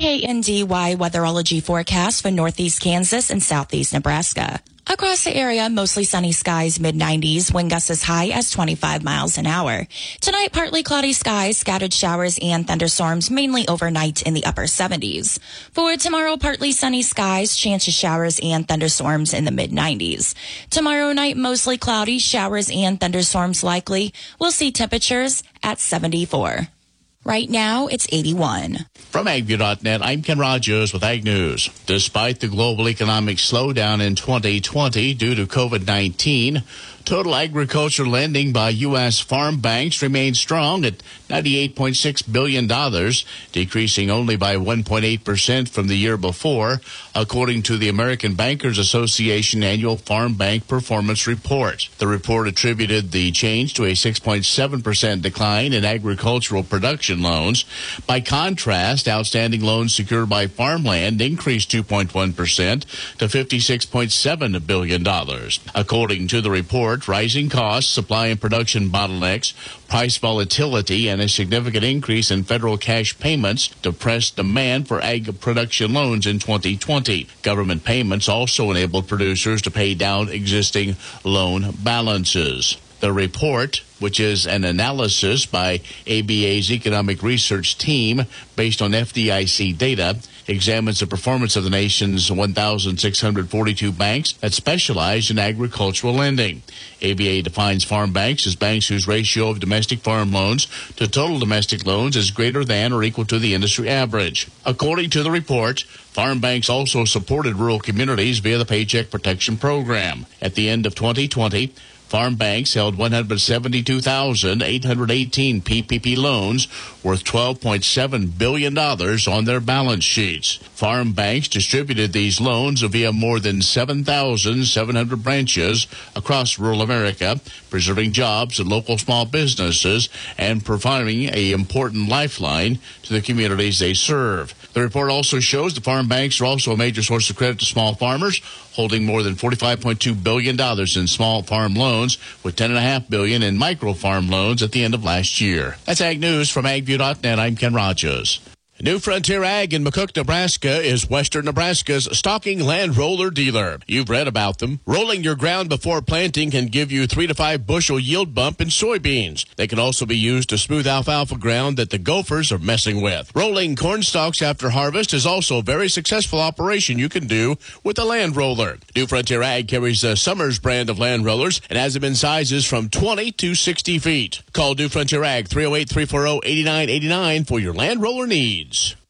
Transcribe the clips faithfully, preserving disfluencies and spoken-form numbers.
K N D Y weatherology forecast for northeast Kansas and southeast Nebraska. Across the area, mostly sunny skies, mid nineties, wind gusts as high as twenty-five miles an hour. Tonight, partly cloudy skies, scattered showers and thunderstorms, mainly overnight in the upper seventies. For tomorrow, partly sunny skies, chance of showers and thunderstorms in the mid nineties. Tomorrow night, mostly cloudy, showers and thunderstorms likely. We'll see temperatures at seventy-four. Right now, it's eighty-one. From agview dot net, I'm Ken Rogers with Ag News. Despite the global economic slowdown in twenty twenty due to COVID nineteen, total agriculture lending by U S farm banks remains strong at ninety-eight point six billion dollars, decreasing only by one point eight percent from the year before, according to the American Bankers Association annual Farm Bank Performance Report. The report attributed the change to a six point seven percent decline in agricultural production loans. By contrast, outstanding loans secured by farmland increased two point one percent to fifty-six point seven billion dollars. According to the report, rising costs, supply and production bottlenecks, price volatility, and a significant increase in federal cash payments depressed demand for ag production loans in twenty twenty. Government payments also enabled producers to pay down existing loan balances. The report, which is an analysis by A B A's economic research team based on F D I C data, examines the performance of the nation's one thousand six hundred forty-two banks that specialize in agricultural lending. A B A defines farm banks as banks whose ratio of domestic farm loans to total domestic loans is greater than or equal to the industry average. According to the report, farm banks also supported rural communities via the Paycheck Protection Program. At the end of twenty twenty, farm banks held one hundred seventy-two thousand eight hundred eighteen P P P loans worth twelve point seven billion dollars on their balance sheets. Farm banks distributed these loans via more than seven thousand seven hundred branches across rural America, preserving jobs and local small businesses and providing an important lifeline to the communities they serve. The report also shows the farm banks are also a major source of credit to small farmers, holding more than forty-five point two billion dollars in small farm loans, with ten point five billion dollars in micro farm loans at the end of last year. That's Ag News from agview dot net. I'm Ken Rogers. New Frontier Ag in McCook, Nebraska is Western Nebraska's stocking land roller dealer. You've read about them. Rolling your ground before planting can give you three to five bushel yield bump in soybeans. They can also be used to smooth alfalfa ground that the gophers are messing with. Rolling corn stalks after harvest is also a very successful operation you can do with a land roller. New Frontier Ag carries the Summers brand of land rollers and has them in sizes from twenty to sixty feet. Call New Frontier Ag three oh eight, three four oh, eight nine eight nine for your land roller needs.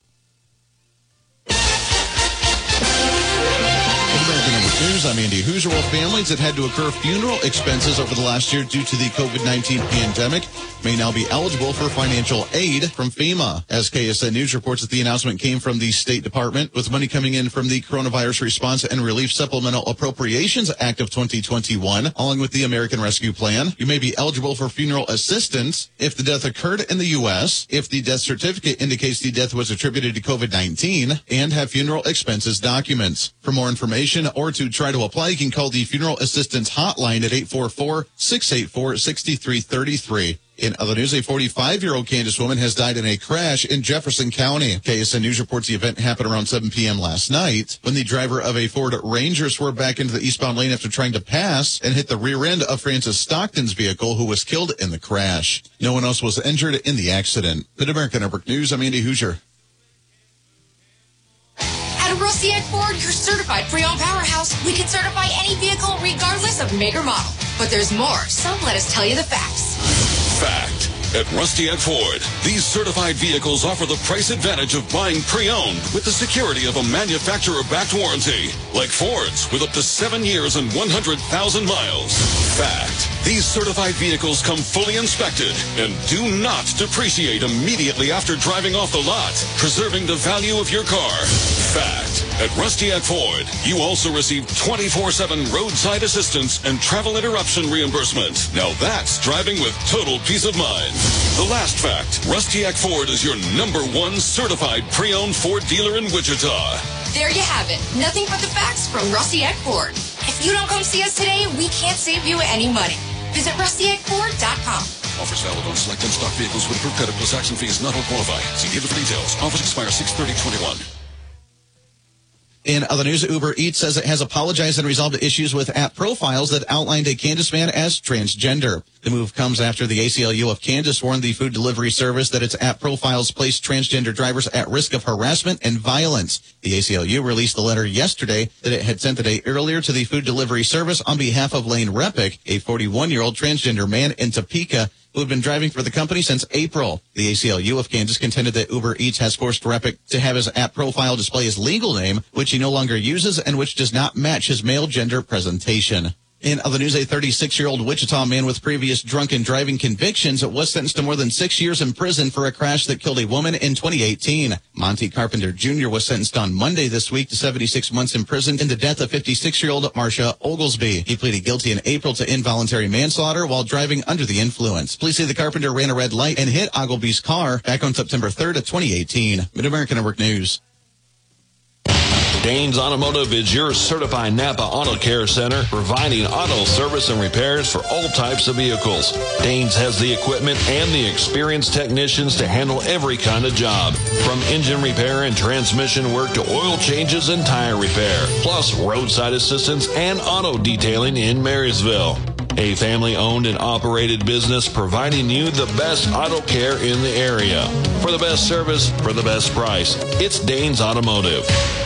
News. I'm Andy Hoosier. Well, families that had to incur funeral expenses over the last year due to the COVID nineteen pandemic may now be eligible for financial aid from FEMA. As K S N News reports that the announcement came from the State Department, with money coming in from the Coronavirus Response and Relief Supplemental Appropriations Act of twenty twenty-one, along with the American Rescue Plan. You may be eligible for funeral assistance if the death occurred in the U S, if the death certificate indicates the death was attributed to COVID nineteen, and have funeral expenses documents. For more information or to try to apply, you can call the Funeral Assistance Hotline at eight four four, six eight four, six three three three. In other news, a forty-five-year-old Kansas woman has died in a crash in Jefferson County. K S N News reports the event happened around seven p.m. last night when the driver of a Ford Ranger swerved back into the eastbound lane after trying to pass and hit the rear end of Francis Stockton's vehicle, who was killed in the crash. No one else was injured in the accident. At American Network News, I'm Andy Hoosier. At Rusty Egg Ford, your certified pre-owned powerhouse, we can certify any vehicle regardless of make or model. But there's more, so let us tell you the facts. Fact. At Rusty Egg Ford, these certified vehicles offer the price advantage of buying pre-owned with the security of a manufacturer-backed warranty, like Ford's, with up to seven years and one hundred thousand miles. Fact. These certified vehicles come fully inspected and do not depreciate immediately after driving off the lot, preserving the value of your car. Fact. At Rusty Egg Ford, you also receive twenty-four seven roadside assistance and travel interruption reimbursement. Now that's driving with total peace of mind. The last fact, Rusty Egg Ford is your number one certified pre-owned Ford dealer in Wichita. There you have it. Nothing but the facts from Rusty Egg Ford. If you don't come see us today, we can't save you any money. Visit rusty egg ford dot com. Offers valid on select and stock vehicles with approved credit plus action fees not all qualify. See dealer for details. Offers expire six thirty twenty-one. In other news, Uber Eats says it has apologized and resolved issues with app profiles that outlined a Kansas man as transgender. The move comes after the A C L U of Kansas warned the food delivery service that its app profiles placed transgender drivers at risk of harassment and violence. The A C L U released a letter yesterday that it had sent a day earlier to the food delivery service on behalf of Lane Repick, a forty-one-year-old transgender man in Topeka who had been driving for the company since April. The A C L U of Kansas contended that Uber Eats has forced Repick to have his app profile display his legal name, which he no longer uses and which does not match his male gender presentation. In other news, a thirty-six-year-old Wichita man with previous drunken driving convictions was sentenced to more than six years in prison for a crash that killed a woman in twenty eighteen. Monty Carpenter Junior was sentenced on Monday this week to seventy-six months in prison in the death of fifty-six-year-old Marcia Oglesby. He pleaded guilty in April to involuntary manslaughter while driving under the influence. Police say the Carpenter ran a red light and hit Oglesby's car back on September third of twenty eighteen. Mid-American Network News. Danes Automotive is your certified Napa Auto Care Center, providing auto service and repairs for all types of vehicles. Danes has the equipment and the experienced technicians to handle every kind of job, from engine repair and transmission work to oil changes and tire repair, plus roadside assistance and auto detailing in Marysville. A family-owned and operated business providing you the best auto care in the area. For the best service, for the best price, it's Danes Automotive.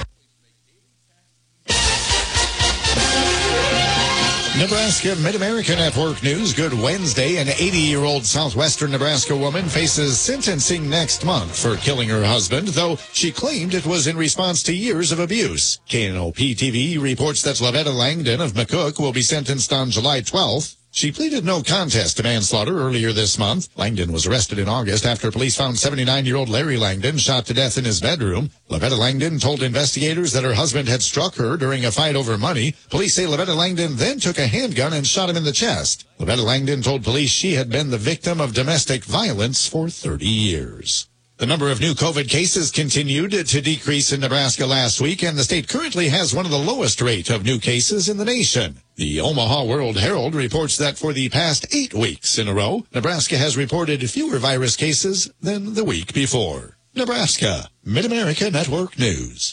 Nebraska Mid-America Network News. Good Wednesday. An eighty-year-old southwestern Nebraska woman faces sentencing next month for killing her husband, though she claimed it was in response to years of abuse. K N O P T V reports that Lavetta Langdon of McCook will be sentenced on July twelfth. She pleaded no contest to manslaughter earlier this month. Langdon was arrested in August after police found seventy-nine-year-old Larry Langdon shot to death in his bedroom. Lavetta Langdon told investigators that her husband had struck her during a fight over money. Police say Lavetta Langdon then took a handgun and shot him in the chest. Lavetta Langdon told police she had been the victim of domestic violence for thirty years. The number of new COVID cases continued to decrease in Nebraska last week, and the state currently has one of the lowest rate of new cases in the nation. The Omaha World Herald reports that for the past eight weeks in a row, Nebraska has reported fewer virus cases than the week before. Nebraska, Mid-America Network News.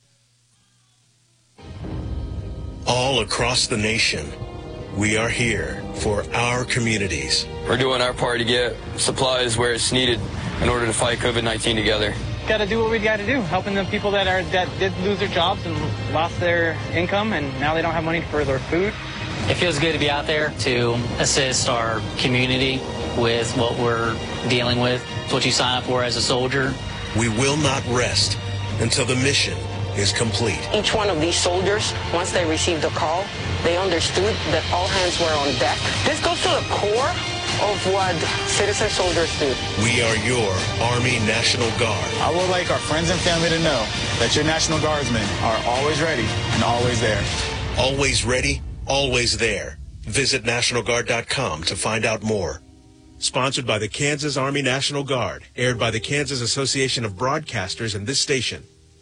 All across the nation, we are here for our communities. We're doing our part to get supplies where it's needed in order to fight COVID nineteen together. Got to do what we got to do, helping the people that are that did lose their jobs and lost their income, and now they don't have money for their food. It feels good to be out there to assist our community with what we're dealing with. It's what you sign up for as a soldier. We will not rest until the mission is complete. Each one of these soldiers, once they received the call, they understood that all hands were on deck. This goes to the core of what citizen soldiers do. We are your Army National Guard. I would like our friends and family to know that your National Guardsmen are always ready and always there. Always ready, always there. Visit National Guard dot com to find out more. Sponsored by the Kansas Army National Guard. Aired by the Kansas Association of Broadcasters and this station.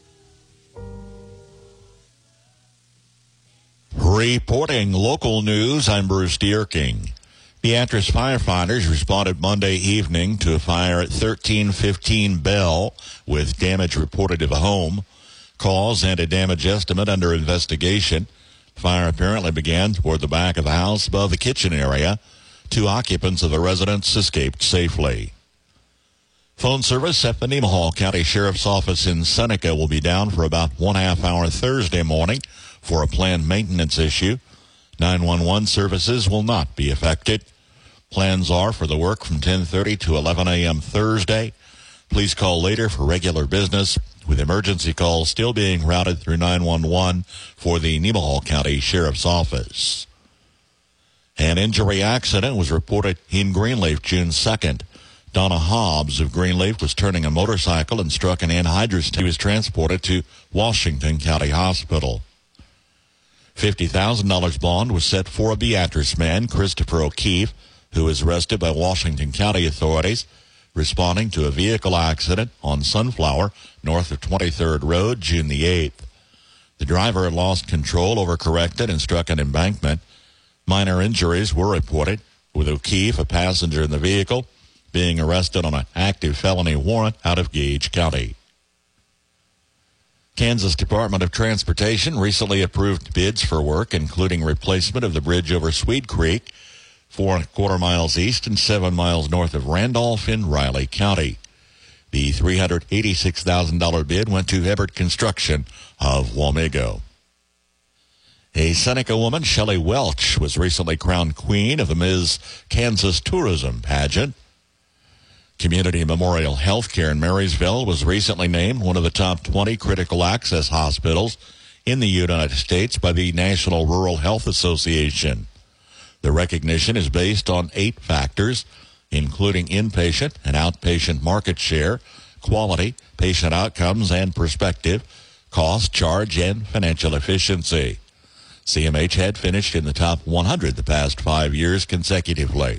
Reporting local news, I'm Bruce Dierking. Beatrice firefighters responded Monday evening to a fire at thirteen fifteen Bell with damage reported to the home. Cause and a damage estimate under investigation. Fire apparently began toward the back of the house above the kitchen area. Two occupants of the residence escaped safely. Phone service at the Nemaha County Sheriff's Office in Seneca will be down for about one half hour Thursday morning for a planned maintenance issue. nine one one services will not be affected. Plans are for the work from ten thirty to eleven a.m. Thursday. Please call later for regular business, with emergency calls still being routed through nine one one for the Nemaha County Sheriff's Office. An injury accident was reported in Greenleaf June second. Donna Hobbs of Greenleaf was turning a motorcycle and struck an anhydrous tank. He was transported to Washington County Hospital. fifty thousand dollars bond was set for a Beatrice man, Christopher O'Keefe, who was arrested by Washington County authorities responding to a vehicle accident on Sunflower, north of twenty-third Road, June the eighth. The driver lost control, overcorrected, and struck an embankment. Minor injuries were reported. with O'Keefe, a passenger in the vehicle, being arrested on an active felony warrant out of Gage County. Kansas Department of Transportation recently approved bids for work, including replacement of the bridge over Swede Creek, four and a quarter miles east and seven miles north of Randolph in Riley County. The three hundred eighty-six thousand dollars bid went to Ebert Construction of Wamego. A Seneca woman, Shelley Welch, was recently crowned queen of the Miz Kansas Tourism pageant. Community Memorial Healthcare in Marysville was recently named one of the top twenty critical access hospitals in the United States by the National Rural Health Association. The recognition is based on eight factors, including inpatient and outpatient market share, quality, patient outcomes and perspective, cost, charge, and financial efficiency. C M H had finished in the top one hundred the past five years consecutively.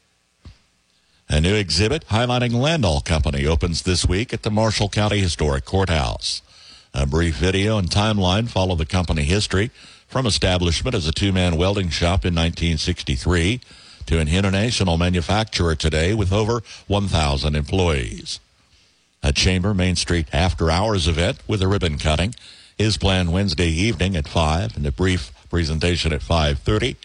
A new exhibit highlighting Landall Company opens this week at the Marshall County Historic Courthouse. A brief video and timeline follow the company history from establishment as a two-man welding shop in nineteen sixty-three to an international manufacturer today with over one thousand employees. A Chamber Main Street after-hours event with a ribbon cutting is planned Wednesday evening at five and a brief presentation at five thirty.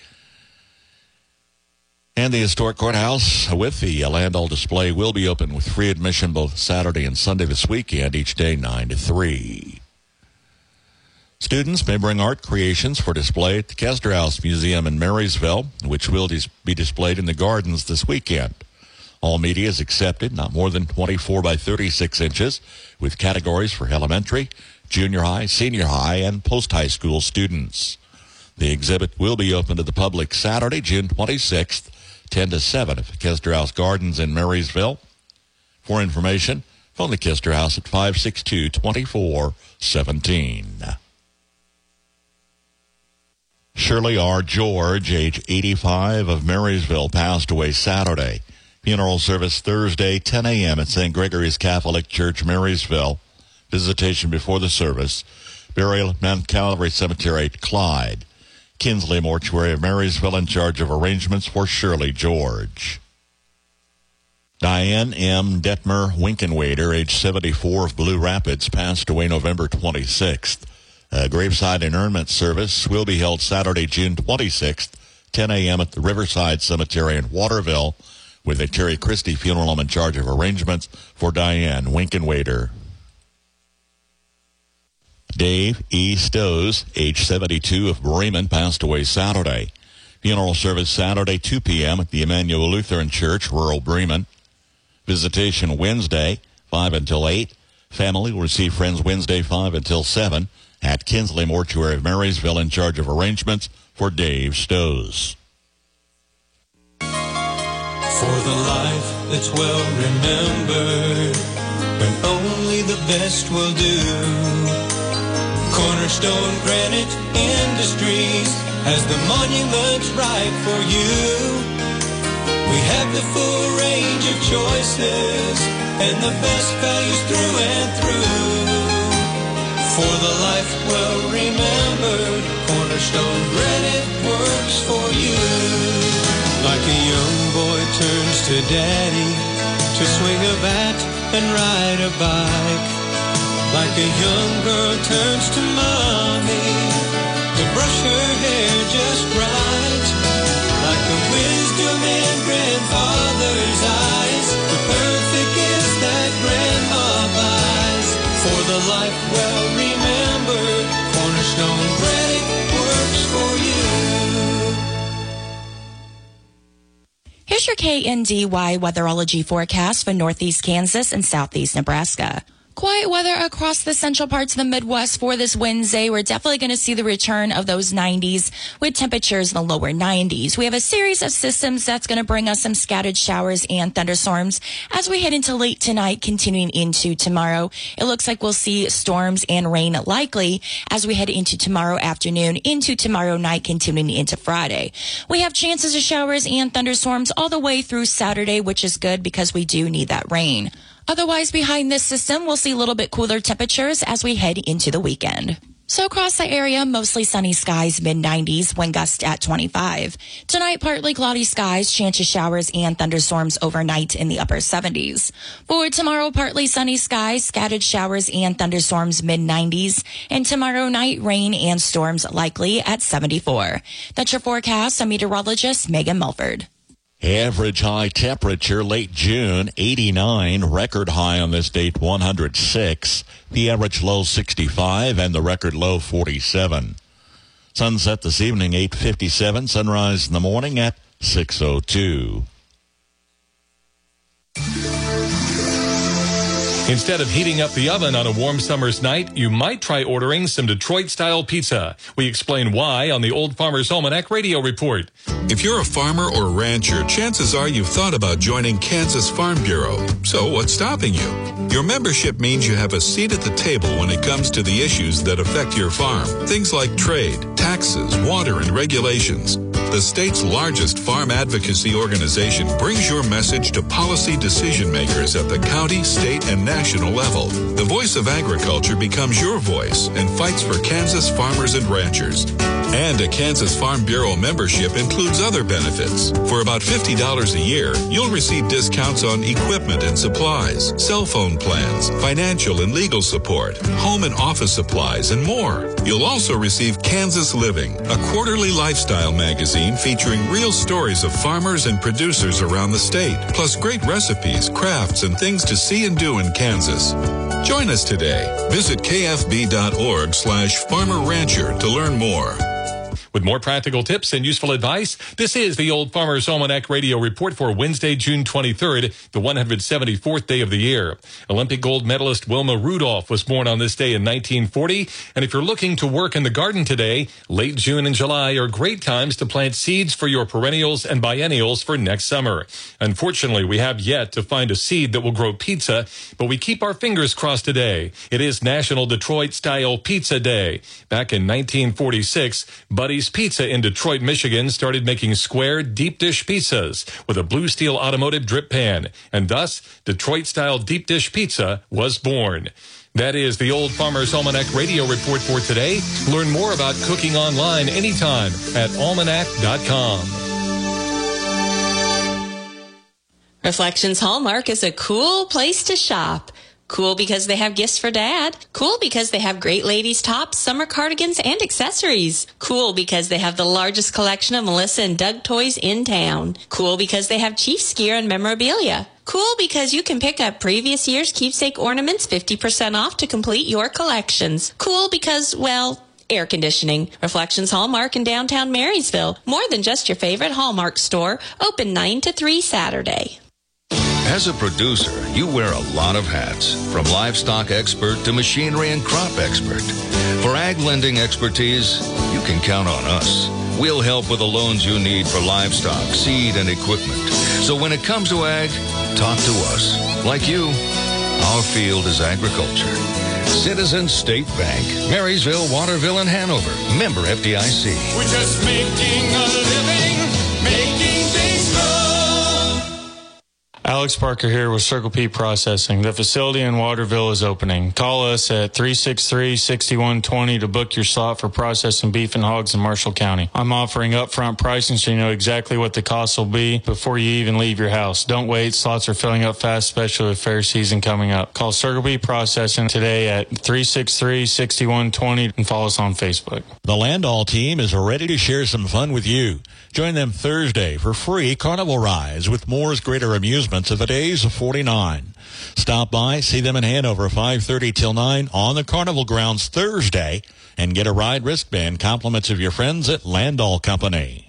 And the Historic Courthouse with the Landall display will be open with free admission both Saturday and Sunday this weekend, each day nine to three. Students may bring art creations for display at the Kester House Museum in Marysville, which will dis- be displayed in the gardens this weekend. All media is accepted, not more than twenty-four by thirty-six inches, with categories for elementary, junior high, senior high, and post-high school students. The exhibit will be open to the public Saturday, June twenty-sixth, ten to seven at the Kester House Gardens in Marysville. For information, phone the Kester House at five six two, two four one seven. Shirley R. George, age eighty-five, of Marysville, passed away Saturday. Funeral service Thursday, ten a.m. at Saint Gregory's Catholic Church, Marysville. Visitation before the service. Burial at Mount Calvary Cemetery at Clyde. Kinsley Mortuary of Marysville in charge of arrangements for Shirley George. Diane M. Detmer Winkenwader, age seventy-four, of Blue Rapids, passed away November twenty-sixth. A graveside interment service will be held Saturday, June twenty-sixth, ten a.m. at the Riverside Cemetery in Waterville, with a Terry Christie funeral home in charge of arrangements for Diane Winkenwader. Dave E. Stows, age seventy-two, of Bremen, passed away Saturday. Funeral service Saturday, two p.m. at the Emmanuel Lutheran Church, rural Bremen. Visitation Wednesday, five until eight. Family will receive friends Wednesday, five until seven, at Kinsley Mortuary of Marysville in charge of arrangements for Dave Stows. For the life that's well remembered, when only the best will do. Cornerstone Granite Industries has the monuments right for you. We have the full range of choices and the best values through and through. For the life well remembered, Cornerstone Granite works for you. Like a young boy turns to daddy to swing a bat and ride a bike. Like a young girl turns to mommy to brush her hair just right. Like the wisdom in grandfather's eyes, the perfect gift that grandma buys. For the life well remembered, Cornerstone Granite works for you. Here's your K N D Y weatherology forecast for northeast Kansas and southeast Nebraska. Quiet weather across the central parts of the Midwest for this Wednesday. We're definitely going to see the return of those nineties with temperatures in the lower nineties. We have a series of systems that's going to bring us some scattered showers and thunderstorms as we head into late tonight, continuing into tomorrow. It looks like we'll see storms and rain likely as we head into tomorrow afternoon, into tomorrow night, continuing into Friday. We have chances of showers and thunderstorms all the way through Saturday, which is good because we do need that rain. Otherwise, behind this system, we'll see a little bit cooler temperatures as we head into the weekend. So across the area, mostly sunny skies, mid nineties, wind gust at twenty-five. Tonight, partly cloudy skies, chance of showers and thunderstorms overnight in the upper seventies. For tomorrow, partly sunny skies, scattered showers and thunderstorms, mid nineties. And tomorrow night, rain and storms likely at seventy-four. That's your forecast. I'm meteorologist Megan Melford. Average high temperature late June, eighty-nine. Record high on this date, one hundred six. The average low, sixty-five, and the record low, forty-seven. Sunset this evening, eight fifty-seven. Sunrise in the morning at six oh two. Instead of heating up the oven on a warm summer's night, you might try ordering some Detroit-style pizza. We explain why on the Old Farmer's Almanac Radio Report. If you're a farmer or rancher, chances are you've thought about joining Kansas Farm Bureau. So what's stopping you? Your membership means you have a seat at the table when it comes to the issues that affect your farm. Things like trade, taxes, water, and regulations. The state's largest farm advocacy organization brings your message to policy decision makers at the county, state, and national level. The voice of agriculture becomes your voice and fights for Kansas farmers and ranchers. And a Kansas Farm Bureau membership includes other benefits. For about fifty dollars a year, you'll receive discounts on equipment and supplies, cell phone plans, financial and legal support, home and office supplies, and more. You'll also receive Kansas Living, a quarterly lifestyle magazine featuring real stories of farmers and producers around the state, plus great recipes, crafts, and things to see and do in Kansas. Join us today. Visit kfb.org slash farmer rancher to learn more. With more practical tips and useful advice, this is the Old Farmer's Almanac Radio Report for Wednesday, June twenty-third, the one hundred seventy-fourth day of the year. Olympic gold medalist Wilma Rudolph was born on this day in nineteen forty. And if you're looking to work in the garden today, late June and July are great times to plant seeds for your perennials and biennials for next summer. Unfortunately, we have yet to find a seed that will grow pizza, but we keep our fingers crossed today. It is National Detroit-Style Pizza Day. Back in nineteen forty-six, Buddy's Pizza in Detroit, Michigan started making square deep dish pizzas with a Blue Steel automotive drip pan, and thus Detroit-style deep dish pizza was born. That is the Old Farmer's Almanac Radio Report for today. Learn more about cooking online anytime at almanac dot com. Reflections Hallmark is a cool place to shop. Cool because they have gifts for Dad. Cool because they have great ladies' tops, summer cardigans, and accessories. Cool because they have the largest collection of Melissa and Doug toys in town. Cool because they have Chiefs gear and memorabilia. Cool because you can pick up previous year's keepsake ornaments fifty percent off to complete your collections. Cool because, well, air conditioning. Reflections Hallmark in downtown Marysville. More than just your favorite Hallmark store. Open nine to three Saturday. As a producer, you wear a lot of hats, from livestock expert to machinery and crop expert. For ag lending expertise, you can count on us. We'll help with the loans you need for livestock, seed, and equipment. So when it comes to ag, talk to us. Like you, our field is agriculture. Citizens State Bank, Marysville, Waterville, and Hanover. Member F D I C. We're just making a living, making things grow. Alex Parker here with Circle P Processing. The facility in Waterville is opening. Call us at three six three, six one two zero to book your slot for processing beef and hogs in Marshall County. I'm offering upfront pricing so you know exactly what the cost will be before you even leave your house. Don't wait. Slots are filling up fast, especially with fair season coming up. Call Circle P Processing today at three six three, six one two zero and follow us on Facebook. The Landall team is ready to share some fun with you. Join them Thursday for free carnival rides with Moore's Greater Amusements of the days of forty-nine. Stop by, see them in Hanover five thirty till nine on the carnival grounds Thursday, and get a ride wristband compliments of your friends at Landall Company.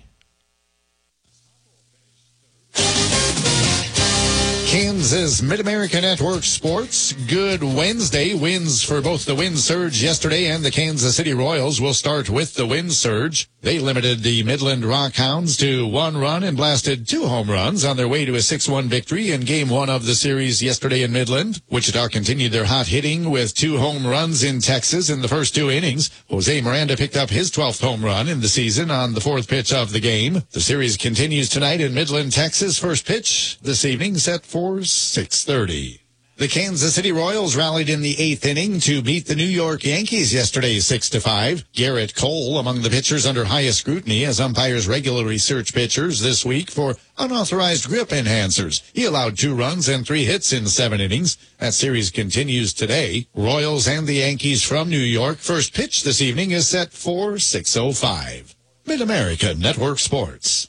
Kansas Mid-America Network Sports. Good Wednesday. Wins for both the Wind Surge yesterday and the Kansas City Royals. We'll start with the Wind Surge. They limited the Midland Rockhounds to one run and blasted two home runs on their way to a six one victory in game one of the series yesterday in Midland. Wichita continued their hot hitting with two home runs in Texas in the first two innings. Jose Miranda picked up his twelfth home run in the season on the fourth pitch of the game. The series continues tonight in Midland, Texas. First pitch this evening set for six thirty. The Kansas City Royals rallied in the eighth inning to beat the New York Yankees yesterday six to five. Garrett Cole among the pitchers under highest scrutiny as umpires regularly search pitchers this week for unauthorized grip enhancers. He allowed two runs and three hits in seven innings. That series continues today. Royals and the Yankees from New York. First pitch this evening is set for six oh five. Mid-America Network Sports.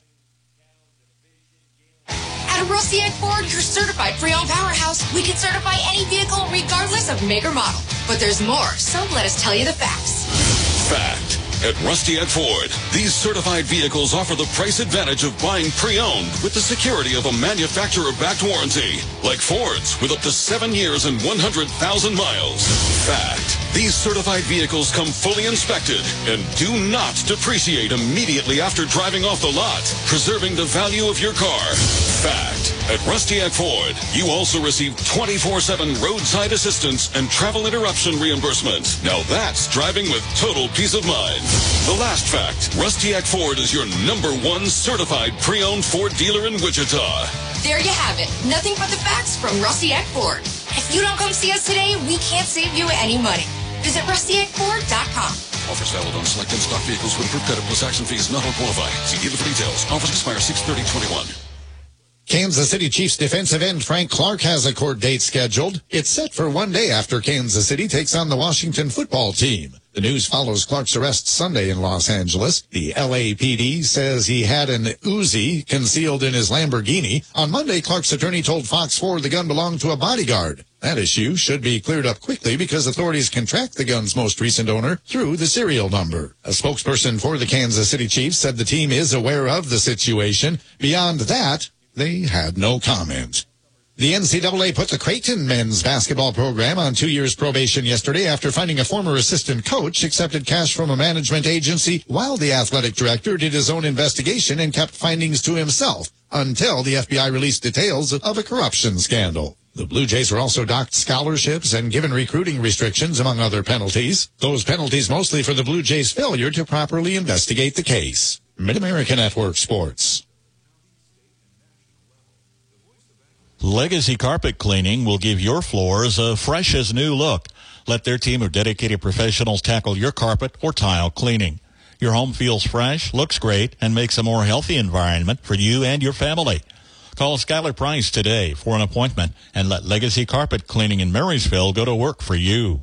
At Rustiak Ford, your certified pre-owned powerhouse, we can certify any vehicle regardless of make or model. But there's more, so let us tell you the facts. Fact. At Rustiak Ford, these certified vehicles offer the price advantage of buying pre-owned with the security of a manufacturer-backed warranty, like Ford's with up to seven years and one hundred thousand miles. Fact. These certified vehicles come fully inspected and do not depreciate immediately after driving off the lot, preserving the value of your car. Fact. At Rustiak Ford, you also receive twenty-four seven roadside assistance and travel interruption reimbursement. Now that's driving with total peace of mind. The last fact, Rustiak Ford is your number one certified pre-owned Ford dealer in Wichita. There you have it. Nothing but the facts from Rustiak Ford. If you don't come see us today, we can't save you any money. Visit rustiak ford dot com. Offers valid on select in-stock vehicles with approved credit plus action fees not all qualify. See dealer for details. Offers expire six thirty twenty-one. Kansas City Chiefs defensive end Frank Clark has a court date scheduled. It's set for one day after Kansas City takes on the Washington football team. The news follows Clark's arrest Sunday in Los Angeles. The L A P D says he had an Uzi concealed in his Lamborghini. On Monday, Clark's attorney told Fox four the gun belonged to a bodyguard. That issue should be cleared up quickly because authorities can track the gun's most recent owner through the serial number. A spokesperson for the Kansas City Chiefs said the team is aware of the situation. Beyond that, they had no comment. The N C double A put the Creighton men's basketball program on two years probation yesterday after finding a former assistant coach accepted cash from a management agency while the athletic director did his own investigation and kept findings to himself until the F B I released details of a corruption scandal. The Blue Jays were also docked scholarships and given recruiting restrictions, among other penalties. Those penalties mostly for the Blue Jays' failure to properly investigate the case. Mid-America Network Sports. Legacy Carpet Cleaning will give your floors a fresh as new look. Let their team of dedicated professionals tackle your carpet or tile cleaning. Your home feels fresh, looks great, and makes a more healthy environment for you and your family. Call Skylar Price today for an appointment and let Legacy Carpet Cleaning in Marysville go to work for you.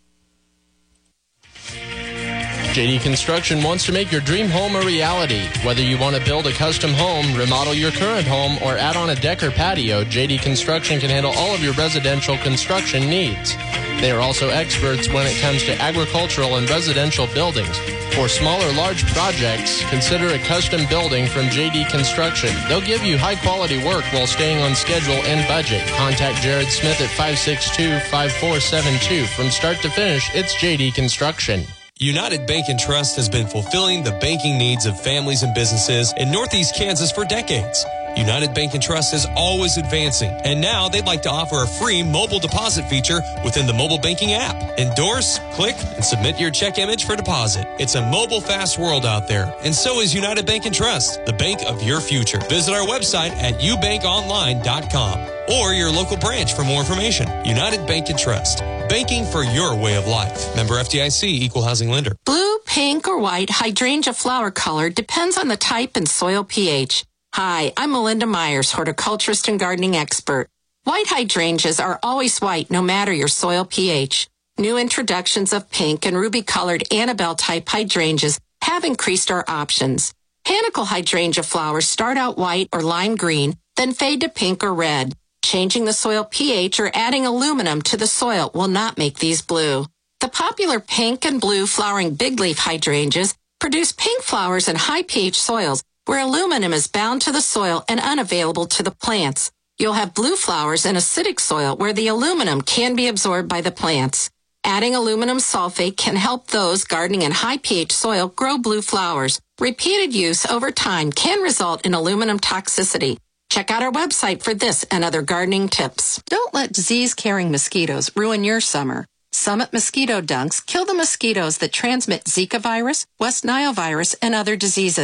J D Construction wants to make your dream home a reality. Whether you want to build a custom home, remodel your current home, or add on a deck or patio, J D Construction can handle all of your residential construction needs. They are also experts when it comes to agricultural and residential buildings. For small or large projects, consider a custom building from J D Construction. They'll give you high-quality work while staying on schedule and budget. Contact Jared Smith at five six two, five four seven two. From start to finish, it's J D Construction. United Bank and Trust has been fulfilling the banking needs of families and businesses in Northeast Kansas for decades. United Bank and Trust is always advancing, and now they'd like to offer a free mobile deposit feature within the mobile banking app. Endorse, click, and submit your check image for deposit. It's a mobile fast world out there, and so is United Bank and Trust, the bank of your future. Visit our website at u bank online dot com or your local branch for more information. United Bank and Trust, banking for your way of life. Member F D I C, Equal Housing Lender. Blue, pink, or white hydrangea flower color depends on the type and soil pH. Hi, I'm Melinda Myers, horticulturist and gardening expert. White hydrangeas are always white no matter your soil pH. New introductions of pink and ruby-colored Annabelle-type hydrangeas have increased our options. Panicle hydrangea flowers start out white or lime green, then fade to pink or red. Changing the soil pH or adding aluminum to the soil will not make these blue. The popular pink and blue flowering big leaf hydrangeas produce pink flowers in high pH soils where aluminum is bound to the soil and unavailable to the plants. You'll have blue flowers in acidic soil where the aluminum can be absorbed by the plants. Adding aluminum sulfate can help those gardening in high pH soil grow blue flowers. Repeated use over time can result in aluminum toxicity. Check out our website for this and other gardening tips. Don't let disease-carrying mosquitoes ruin your summer. Summit Mosquito Dunks kill the mosquitoes that transmit Zika virus, West Nile virus, and other diseases.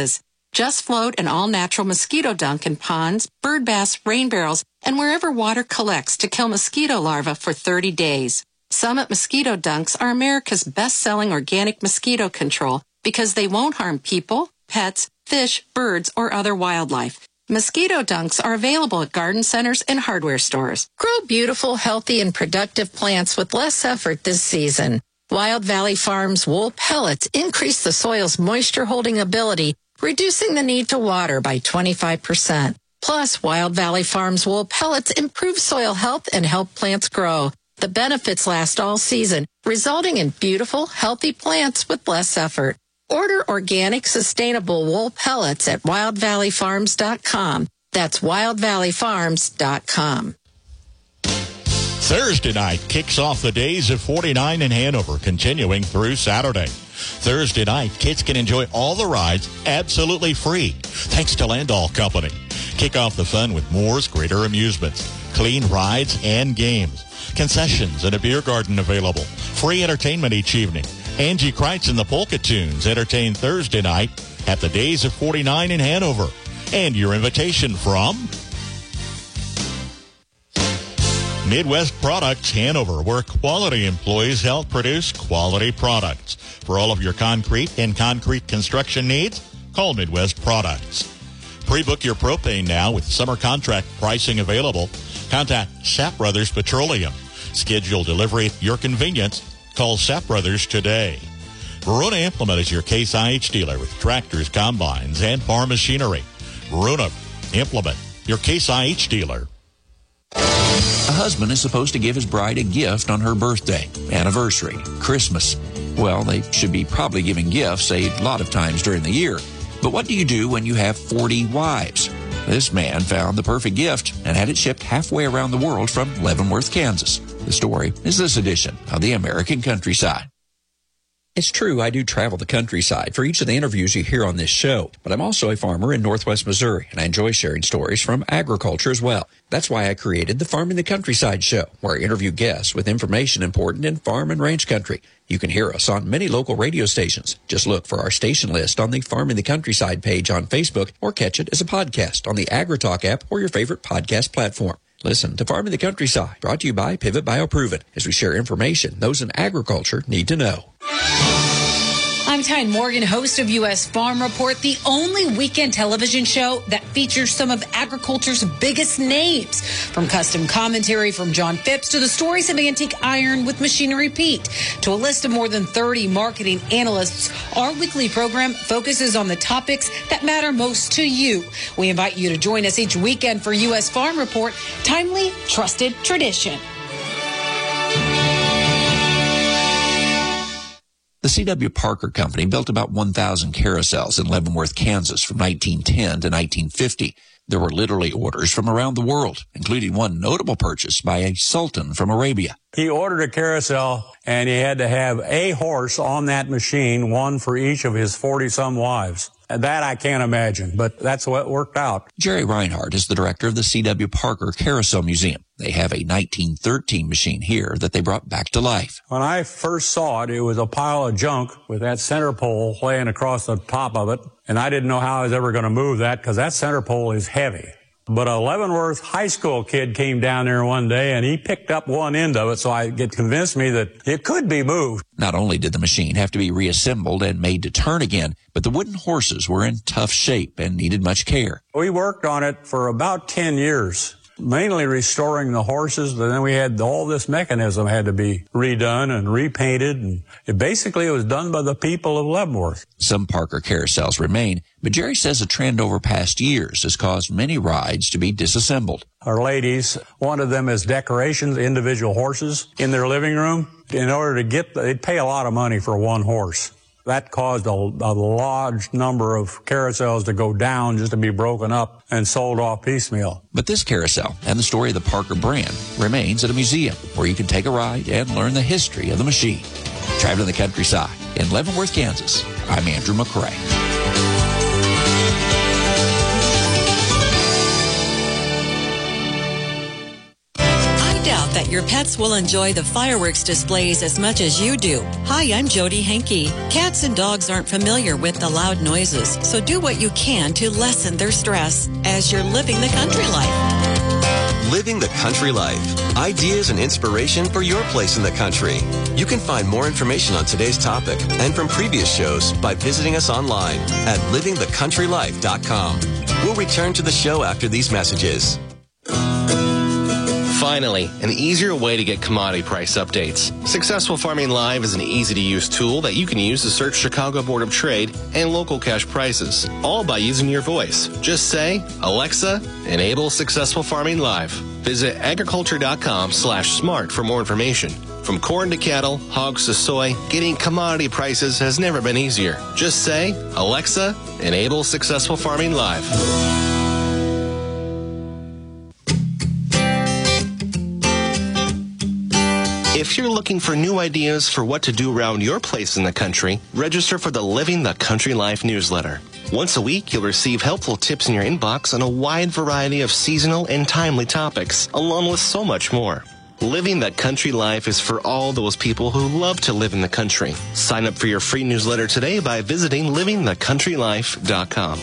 Just float an all-natural mosquito dunk in ponds, bird baths, rain barrels, and wherever water collects to kill mosquito larvae for thirty days. Summit Mosquito Dunks are America's best-selling organic mosquito control because they won't harm people, pets, fish, birds, or other wildlife. Mosquito dunks are available at garden centers and hardware stores. Grow beautiful, healthy, and productive plants with less effort this season. Wild Valley Farms wool pellets increase the soil's moisture-holding ability, reducing the need to water by twenty-five percent. Plus, Wild Valley Farms wool pellets improve soil health and help plants grow. The benefits last all season, resulting in beautiful, healthy plants with less effort. Order organic, sustainable wool pellets at wild valley farms dot com. That's wild valley farms dot com. Thursday night kicks off the days of forty-nine in Hanover, continuing through Saturday. Thursday night, kids can enjoy all the rides absolutely free, thanks to Landall Company. Kick off the fun with Moore's Greater Amusements, clean rides and games, concessions and a beer garden available, free entertainment each evening. Angie Kreitz and the Polka Tunes entertain Thursday night at the Days of forty-nine in Hanover. And your invitation from Midwest Products Hanover, where quality employees help produce quality products. For all of your concrete and concrete construction needs, call Midwest Products. Pre-book your propane now with summer contract pricing available. Contact Sapp Brothers Petroleum. Schedule delivery at your convenience. Call Sapp Brothers today. Verona Implement is your Case I H dealer with tractors, combines, and farm machinery. Verona Implement, your Case I H dealer. A husband is supposed to give his bride a gift on her birthday, anniversary, Christmas. Well, they should be probably giving gifts a lot of times during the year. But what do you do when you have forty wives? This man found the perfect gift and had it shipped halfway around the world from Leavenworth, Kansas. The story is this edition of the American Countryside. It's true, I do travel the countryside for each of the interviews you hear on this show, but I'm also a farmer in Northwest Missouri, and I enjoy sharing stories from agriculture as well. That's why I created the Farm in the Countryside show, where I interview guests with information important in farm and ranch country. You can hear us on many local radio stations. Just look for our station list on the Farm in the Countryside page on Facebook, or catch it as a podcast on the AgriTalk app or your favorite podcast platform. Listen to Farm in the Countryside, brought to you by Pivot BioProven, as we share information those in agriculture need to know. I'm Tyne Morgan, host of U S Farm Report, the only weekend television show that features some of agriculture's biggest names. From custom commentary from John Phipps to the stories of antique iron with Machinery Pete to a list of more than thirty marketing analysts, our weekly program focuses on the topics that matter most to you. We invite you to join us each weekend for U S Farm Report, timely, trusted tradition. The C W. Parker Company built about one thousand carousels in Leavenworth, Kansas from nineteen ten to nineteen fifty. There were literally orders from around the world, including one notable purchase by a sultan from Arabia. He ordered a carousel, and he had to have a horse on that machine, one for each of his forty-some wives. That I can't imagine, but that's what worked out. Jerry Reinhardt is the director of the C W. Parker Carousel Museum. They have a nineteen thirteen machine here that they brought back to life. When I first saw it, it was a pile of junk with that center pole laying across the top of it, and I didn't know how I was ever going to move that because that center pole is heavy. But a Leavenworth high school kid came down there one day, and he picked up one end of it, so I it convinced me that it could be moved. Not only did the machine have to be reassembled and made to turn again, but the wooden horses were in tough shape and needed much care. We worked on it for about ten years, mainly restoring the horses, but then we had all this mechanism had to be redone and repainted, and it basically it was done by the people of Leavenworth. Some Parker carousels remain, but Jerry says a trend over past years has caused many rides to be disassembled. Our ladies wanted them as decorations, individual horses, in their living room. In order to get, they'd pay a lot of money for one horse. That caused a, a large number of carousels to go down just to be broken up and sold off piecemeal. But this carousel and the story of the Parker brand remains at a museum where you can take a ride and learn the history of the machine. Traveling the countryside in Leavenworth, Kansas, I'm Andrew McCrae. That your pets will enjoy the fireworks displays as much as you do. Hi, I'm Jody Henke. Cats and dogs aren't familiar with the loud noises, so do what you can to lessen their stress as you're living the country life. Living the country life. Ideas and inspiration for your place in the country. You can find more information on today's topic and from previous shows by visiting us online at living the country life dot com. We'll return to the show after these messages. Finally, an easier way to get commodity price updates. Successful Farming Live is an easy-to-use tool that you can use to search Chicago Board of Trade and local cash prices, all by using your voice. Just say, Alexa, enable Successful Farming Live. Visit agriculture.com slash smart for more information. From corn to cattle, hogs to soy, getting commodity prices has never been easier. Just say, Alexa, enable Successful Farming Live. If you're looking for new ideas for what to do around your place in the country, register for the Living the Country Life newsletter. Once a week, you'll receive helpful tips in your inbox on a wide variety of seasonal and timely topics, along with so much more. Living the Country Life is for all those people who love to live in the country. Sign up for your free newsletter today by visiting living the country life dot com.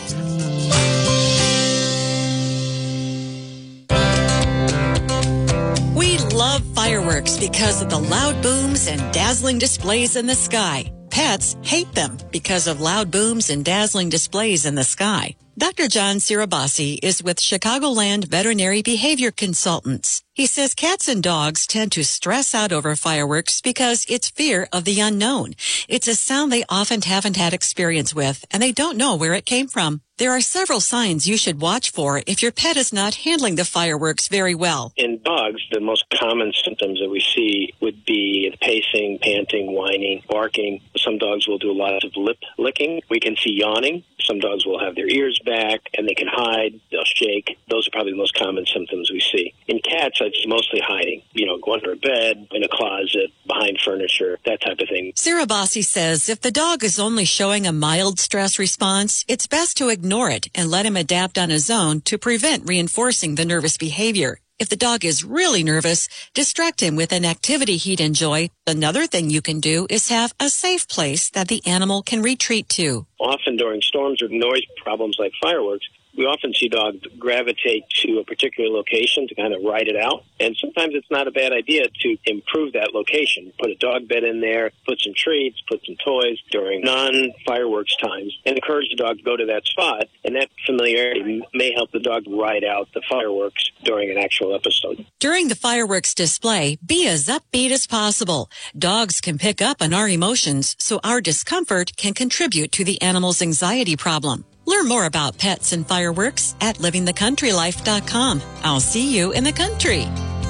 We love fireworks because of the loud booms and dazzling displays in the sky. Pets hate them because of loud booms and dazzling displays in the sky. Doctor John Sirabasi is with Chicagoland Veterinary Behavior Consultants. He says cats and dogs tend to stress out over fireworks because it's fear of the unknown. It's a sound they often haven't had experience with, and they don't know where it came from. There are several signs you should watch for if your pet is not handling the fireworks very well. In dogs, the most common symptoms that we see would be pacing, panting, whining, barking. Some dogs will do lots of lip licking. We can see yawning. Some dogs will have their ears back and they can hide. They'll shake. Those are probably the most common symptoms we see. In cats, it's mostly hiding. You know, go under a bed, in a closet, behind furniture, that type of thing. Sirabasi says if the dog is only showing a mild stress response, it's best to ignore it and let him adapt on his own to prevent reinforcing the nervous behavior. If the dog is really nervous, distract him with an activity he'd enjoy. Another thing you can do is have a safe place that the animal can retreat to. Often during storms or noise problems like fireworks, we often see dogs gravitate to a particular location to kind of ride it out. And sometimes it's not a bad idea to improve that location. Put a dog bed in there, put some treats, put some toys during non-fireworks times, and encourage the dog to go to that spot. And that familiarity may help the dog ride out the fireworks during an actual episode. During the fireworks display, be as upbeat as possible. Dogs can pick up on our emotions, so our discomfort can contribute to the animal's anxiety problem. Learn more about pets and fireworks at living the country life dot com. I'll see you in the country.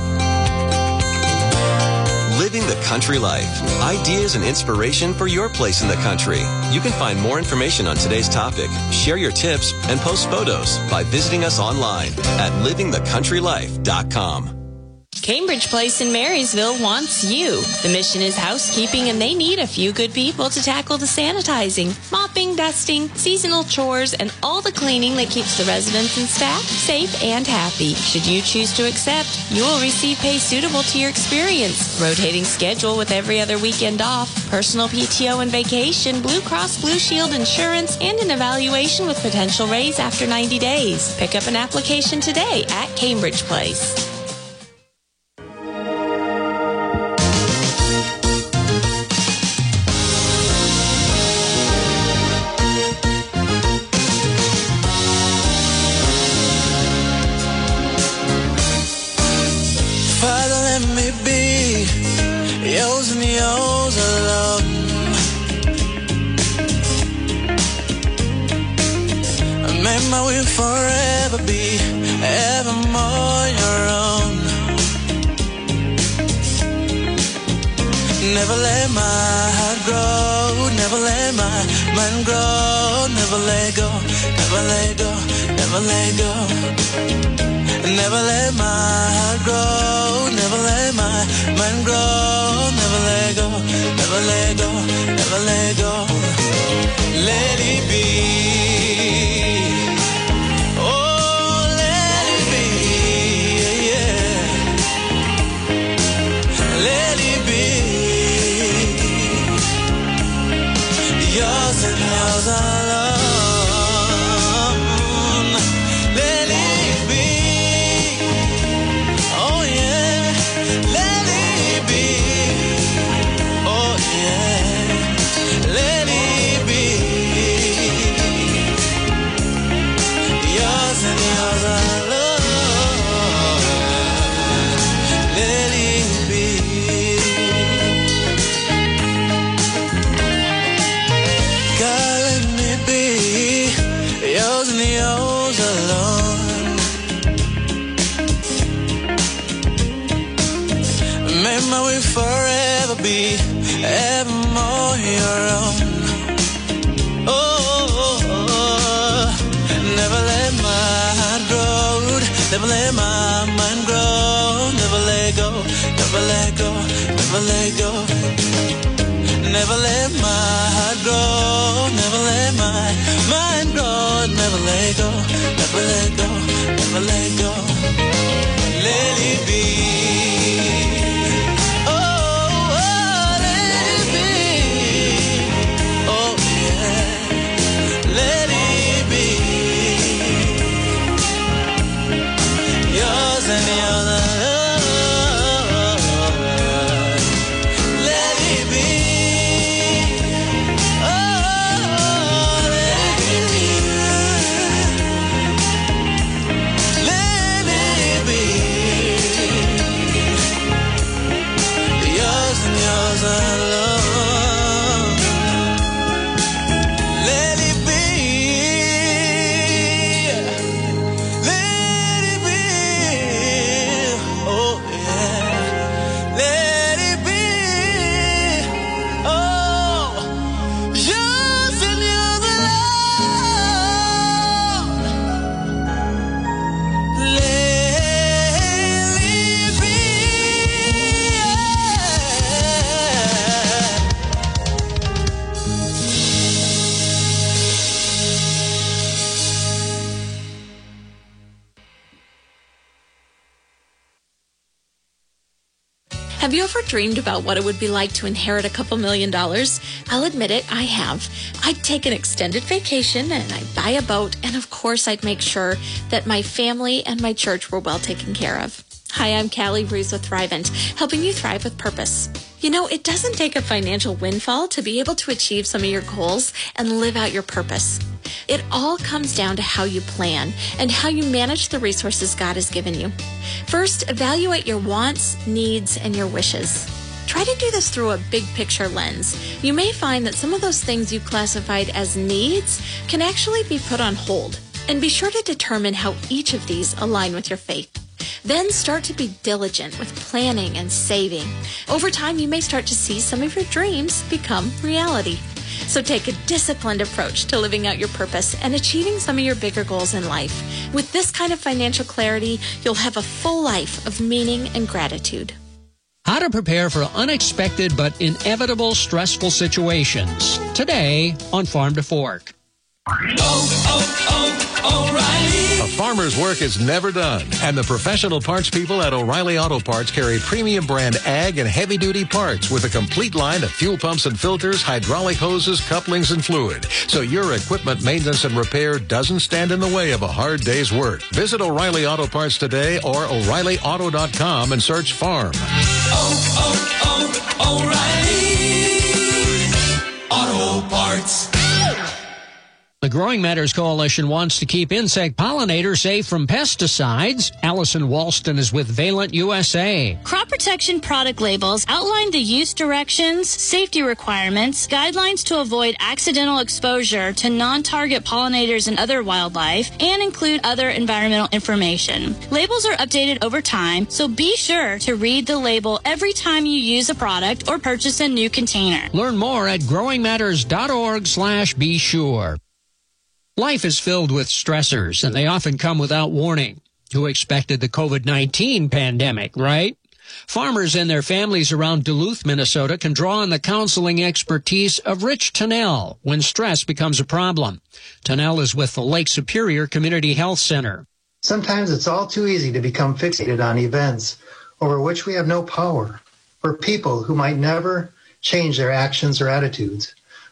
Living the Country Life. Ideas and inspiration for your place in the country. You can find more information on today's topic, share your tips, and post photos by visiting us online at living the country life dot com. Cambridge Place in Marysville wants you. The mission is housekeeping, and they need a few good people to tackle the sanitizing, mopping, dusting, seasonal chores, and all the cleaning that keeps the residents and staff safe and happy. Should you choose to accept, you will receive pay suitable to your experience. Rotating schedule with every other weekend off, personal P T O and vacation, Blue Cross Blue Shield insurance, and an evaluation with potential raise after ninety days. Pick up an application today at Cambridge Place. Yours and yours alone. Remember we'll forever be evermore your own. Never let my heart grow, never let my mind grow, never let go, never let go, never let go. Never let my heart grow, never let my mind grow, never let go, never let go, never let go. Let it be, oh let it be, yeah. yours alone. Let it be. Oh yeah, let it be. Oh yeah, let it be. Yours and yours alone. Let it be. God, let me be yours and yours alone. May my way forever be evermore your own. Oh, oh, oh. Never let my heart grow. Never let my mind grow. Never let go. Never let go. Never let go. Never let my heart grow. Never let my mind grow. Never let go. Never let go. Never let go. Let it be. Oh, oh, let it be. Oh, yeah. Let it be. Yours and yours alone. Let it be. Oh, let it be. Let it be. Yours and yours alone. Let it be. Let it be. Oh yeah. Let it be. Oh, yours and yours alone. Let it be. Have you ever dreamed about what it would be like to inherit a couple million dollars? I'll admit it, I have. I'd take an extended vacation and I'd buy a boat, and of course I'd make sure that my family and my church were well taken care of. Hi, I'm Callie Bruce with Thrivent, helping you thrive with purpose. You know, it doesn't take a financial windfall to be able to achieve some of your goals and live out your purpose. It all comes down to how you plan and how you manage the resources God has given you. First, evaluate your wants, needs, and your wishes. Try to do this through a big picture lens. You may find that some of those things you classified as needs can actually be put on hold. And be sure to determine how each of these align with your faith. Then start to be diligent with planning and saving. Over time, you may start to see some of your dreams become reality. So take a disciplined approach to living out your purpose and achieving some of your bigger goals in life. With this kind of financial clarity, you'll have a full life of meaning and gratitude. How to prepare for unexpected but inevitable stressful situations. Today on Farm to Fork. Oh, oh, oh, O'Reilly. A farmer's work is never done, and the professional parts people at O'Reilly Auto Parts carry premium brand ag and heavy-duty parts with a complete line of fuel pumps and filters, hydraulic hoses, couplings, and fluid, so your equipment maintenance and repair doesn't stand in the way of a hard day's work. Visit O'Reilly Auto Parts today or O'Reilly Auto dot com and search farm. Oh, oh, oh, O'Reilly Auto Parts. The Growing Matters Coalition wants to keep insect pollinators safe from pesticides. Allison Walston is with Valent U S A. Crop protection product labels outline the use directions, safety requirements, guidelines to avoid accidental exposure to non-target pollinators and other wildlife, and include other environmental information. Labels are updated over time, so be sure to read the label every time you use a product or purchase a new container. Learn more at growing matters dot org slash be sure. Life is filled with stressors, and they often come without warning. Who expected the COVID nineteen pandemic, right? Farmers and their families around Duluth, Minnesota can draw on the counseling expertise of Rich Tunnell when stress becomes a problem. Tunnell is with the Lake Superior Community Health Center. Sometimes it's all too easy to become fixated on events over which we have no power, or people who might never change their actions or attitudes.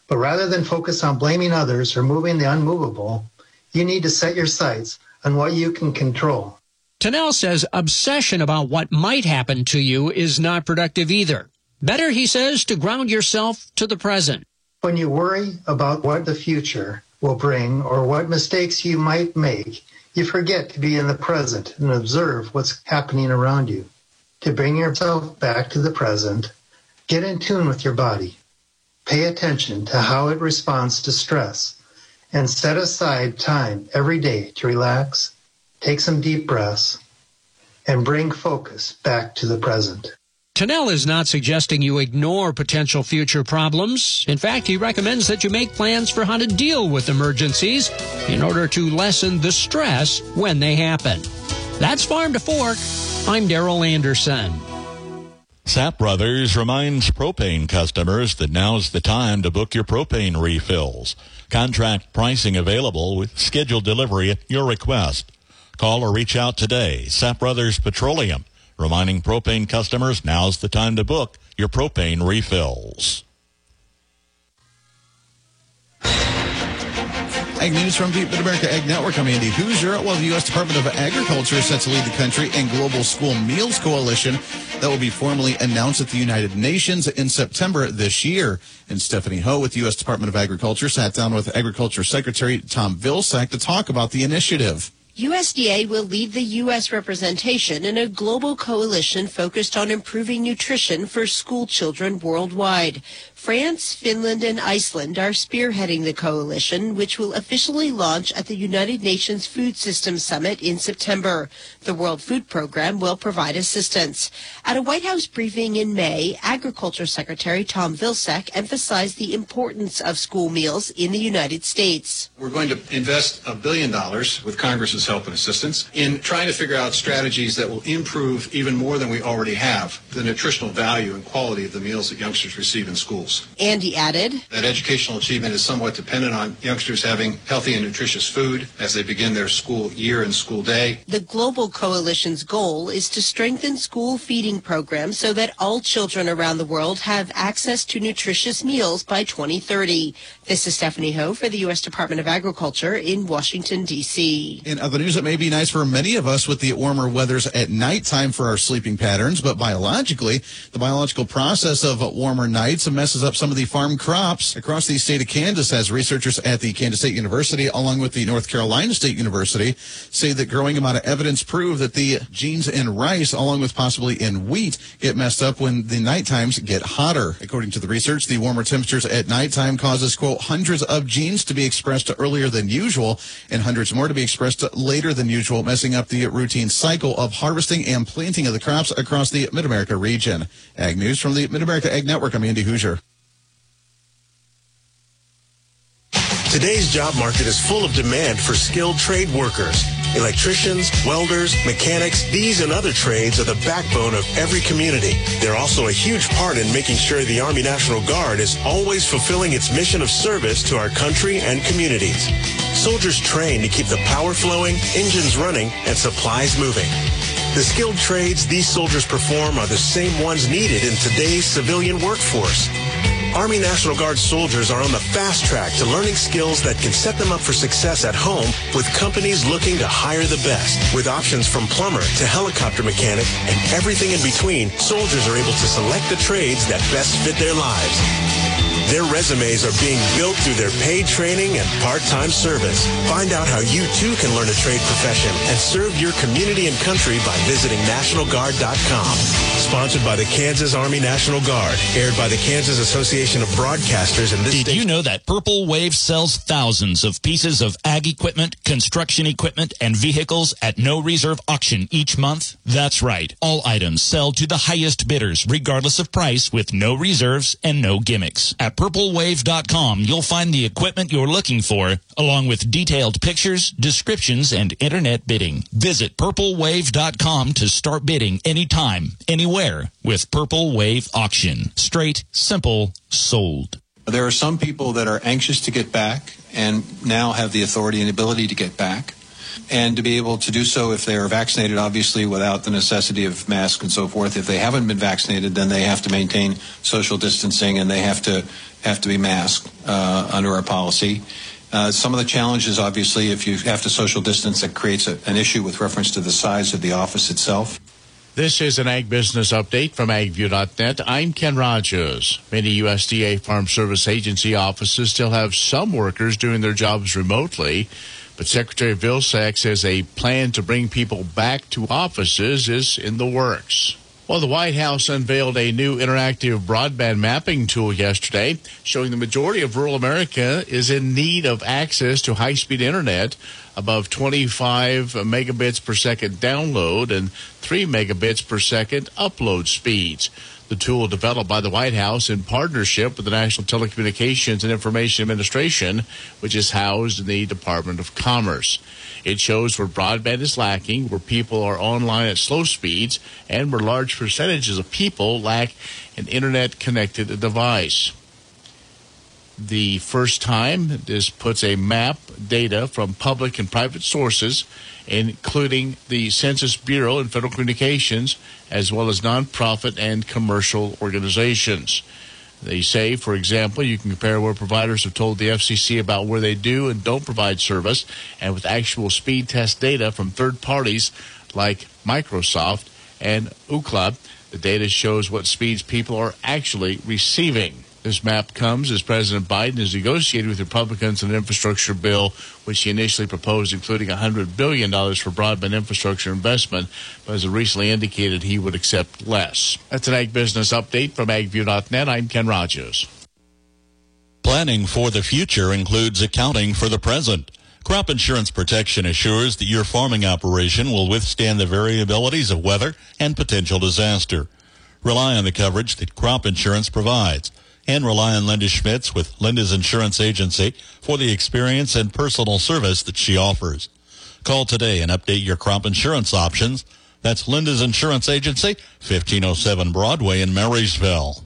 But rather than focus on blaming others or moving the unmovable, you need to set your sights on what you can control. Tennell says obsession about what might happen to you is not productive either. Better, he says, to ground yourself to the present. When you worry about what the future will bring or what mistakes you might make, you forget to be in the present and observe what's happening around you. To bring yourself back to the present, get in tune with your body. Pay attention to how it responds to stress, and set aside time every day to relax, take some deep breaths, and bring focus back to the present. Tennell is not suggesting you ignore potential future problems. In fact, he recommends that you make plans for how to deal with emergencies in order to lessen the stress when they happen. That's Farm to Fork. I'm Darrell Anderson. Sap Brothers reminds propane customers that now's the time to book your propane refills. Contract pricing available with scheduled delivery at your request. Call or reach out today. Sap Brothers Petroleum, reminding propane customers now's the time to book your propane refills. Ag News from the Mid-America Ag Network. I'm Andy Hoosier. Well, the U S Department of Agriculture is set to lead the country in Global School Meals Coalition that will be formally announced at the United Nations in September this year. And Stephanie Ho with the U S Department of Agriculture sat down with Agriculture Secretary Tom Vilsack to talk about the initiative. U S D A will lead the U S representation in a global coalition focused on improving nutrition for school children worldwide. France, Finland, and Iceland are spearheading the coalition, which will officially launch at the United Nations Food Systems Summit in September. The World Food Program will provide assistance. At a White House briefing in May, Agriculture Secretary Tom Vilsack emphasized the importance of school meals in the United States. We're going to invest a billion dollars with Congress's help and assistance in trying to figure out strategies that will improve even more than we already have the nutritional value and quality of the meals that youngsters receive in schools. And he added that educational achievement is somewhat dependent on youngsters having healthy and nutritious food as they begin their school year and school day. The Global Coalition's goal is to strengthen school feeding programs so that all children around the world have access to nutritious meals by twenty thirty. This is Stephanie Ho for the U S Department of Agriculture in Washington, D C. In other news, it may be nice for many of us with the warmer weathers at nighttime for our sleeping patterns, but biologically, the biological process of warmer nights messes up some of the farm crops across the state of Kansas, as researchers at the Kansas State University, along with the North Carolina State University, say that growing amount of evidence prove that the genes in rice, along with possibly in wheat, get messed up when the night times get hotter. According to the research, the warmer temperatures at nighttime causes, quote, hundreds of genes to be expressed earlier than usual and hundreds more to be expressed later than usual, messing up the routine cycle of harvesting and planting of the crops across the Mid-America region. Ag News from the Mid-America Ag Network. I'm Andy Hoosier. Today's job market is full of demand for skilled trade workers. Electricians, welders, mechanics, these and other trades are the backbone of every community. They're also a huge part in making sure the Army National Guard is always fulfilling its mission of service to our country and communities. Soldiers train to keep the power flowing, engines running, and supplies moving. The skilled trades these soldiers perform are the same ones needed in today's civilian workforce. Army National Guard soldiers are on the fast track to learning skills that can set them up for success at home with companies looking to hire the best. With options from plumber to helicopter mechanic and everything in between, soldiers are able to select the trades that best fit their lives. Their resumes are being built through their paid training and part-time service. Find out how you too can learn a trade profession and serve your community and country by visiting National Guard dot com. Sponsored by the Kansas Army National Guard. Aired by the Kansas Association of Broadcasters in this Did station. you know that Purple Wave sells thousands of pieces of ag equipment, construction equipment, and vehicles at no reserve auction each month? That's right. All items sell to the highest bidders, regardless of price, with no reserves and no gimmicks. At Purple Wave dot com, you'll find the equipment you're looking for, along with detailed pictures, descriptions, and internet bidding. Visit Purple Wave dot com to start bidding anytime, anywhere with Purple Wave Auction. Straight, simple, sold. There are some people that are anxious to get back and now have the authority and ability to get back, and to be able to do so if they are vaccinated, obviously without the necessity of masks and so forth. If they haven't been vaccinated, then they have to maintain social distancing and they have to have to be masked uh, under our policy. Uh, some of the challenges, obviously, if you have to social distance, that creates a, an issue with reference to the size of the office itself. This is an Ag Business Update from ag view dot net. I'm Ken Rogers. Many U S D A Farm Service Agency offices still have some workers doing their jobs remotely, but Secretary Vilsack says a plan to bring people back to offices is in the works. Well, the White House unveiled a new interactive broadband mapping tool yesterday, showing the majority of rural America is in need of access to high-speed internet above twenty-five megabits per second download and three megabits per second upload speeds. The tool, developed by the White House in partnership with the National Telecommunications and Information Administration, which is housed in the Department of Commerce. It shows where broadband is lacking, where people are online at slow speeds, and where large percentages of people lack an internet-connected device. The first time, this puts a map data from public and private sources, including the Census Bureau and Federal Communications, as well as nonprofit and commercial organizations. They say, for example, you can compare where providers have told the F C C about where they do and don't provide service, and with actual speed test data from third parties like Microsoft and Ookla. The data shows what speeds people are actually receiving. This map comes as President Biden has negotiated with Republicans an infrastructure bill, which he initially proposed including one hundred billion dollars for broadband infrastructure investment, but as recently indicated, he would accept less. That's an Ag Business Update from ag view dot net. I'm Ken Rogers. Planning for the future includes accounting for the present. Crop Insurance Protection assures that your farming operation will withstand the variabilities of weather and potential disaster. Rely on the coverage that Crop Insurance provides, and rely on Linda Schmitz with Linda's Insurance Agency for the experience and personal service that she offers. Call today and update your crop insurance options. That's Linda's Insurance Agency, fifteen oh seven Broadway in Marysville.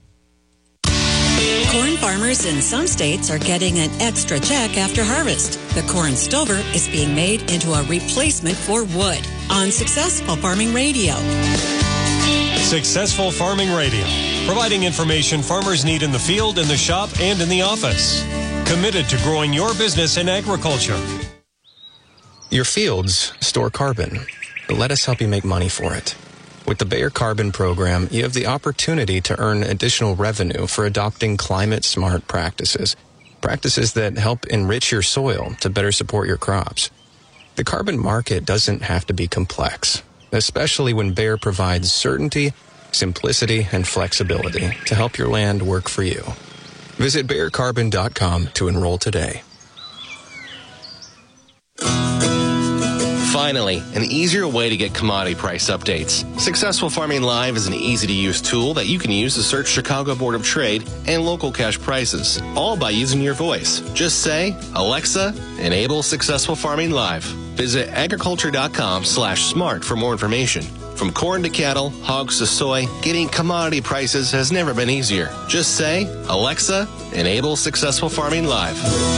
Corn farmers in some states are getting an extra check after harvest. The corn stover is being made into a replacement for wood on Successful Farming Radio. Successful Farming Radio, providing information farmers need in the field, in the shop, and in the office. Committed to growing your business in agriculture. Your fields store carbon, but let us help you make money for it. With the Bayer Carbon Program, you have the opportunity to earn additional revenue for adopting climate-smart practices, practices that help enrich your soil to better support your crops. The carbon market doesn't have to be complex, especially when Bayer provides certainty, simplicity, and flexibility to help your land work for you. Visit Bayer Carbon dot com to enroll today. Finally, an easier way to get commodity price updates. Successful Farming Live is an easy-to-use tool that you can use to search Chicago Board of Trade and local cash prices, all by using your voice. Just say, Alexa, enable Successful Farming Live. Visit agriculture.com slash smart for more information. From corn to cattle, hogs to soy, getting commodity prices has never been easier. Just say, Alexa, enable Successful Farming Live.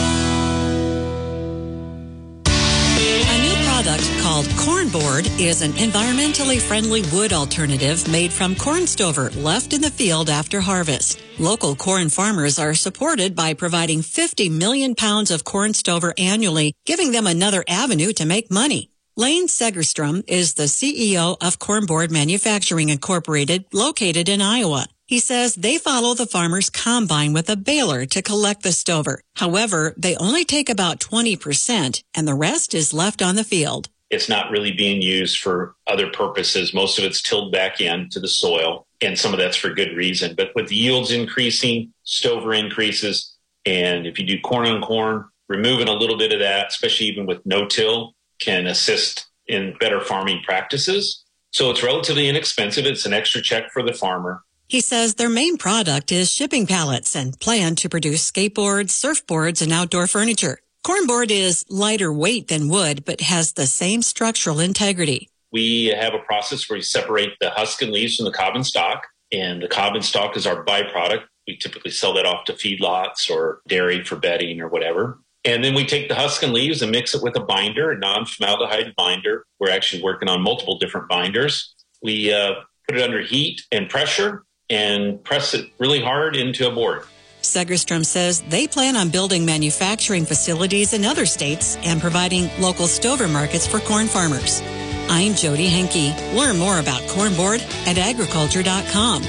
Product called Corn Board is an environmentally friendly wood alternative made from corn stover left in the field after harvest. Local corn farmers are supported by providing fifty million pounds of corn stover annually, giving them another avenue to make money. Lane Segerstrom is the C E O of Corn Board Manufacturing Incorporated, located in Iowa. He says they follow the farmer's combine with a baler to collect the stover. However, they only take about twenty percent, and the rest is left on the field. It's not really being used for other purposes. Most of it's tilled back into the soil, and some of that's for good reason. But with the yields increasing, stover increases, and if you do corn on corn, removing a little bit of that, especially even with no-till, can assist in better farming practices. So it's relatively inexpensive. It's an extra check for the farmer. He says their main product is shipping pallets and plan to produce skateboards, surfboards, and outdoor furniture. Cornboard is lighter weight than wood, but has the same structural integrity. We have a process where you separate the husk and leaves from the cob and stalk, and the cob and stalk is our byproduct. We typically sell that off to feedlots or dairy for bedding or whatever. And then we take the husk and leaves and mix it with a binder, a non-formaldehyde binder. We're actually working on multiple different binders. We uh, put it under heat and pressure and press it really hard into a board. Segerstrom says they plan on building manufacturing facilities in other states and providing local stover markets for corn farmers. I'm Jody Henke. Learn more about corn board at agriculture dot com.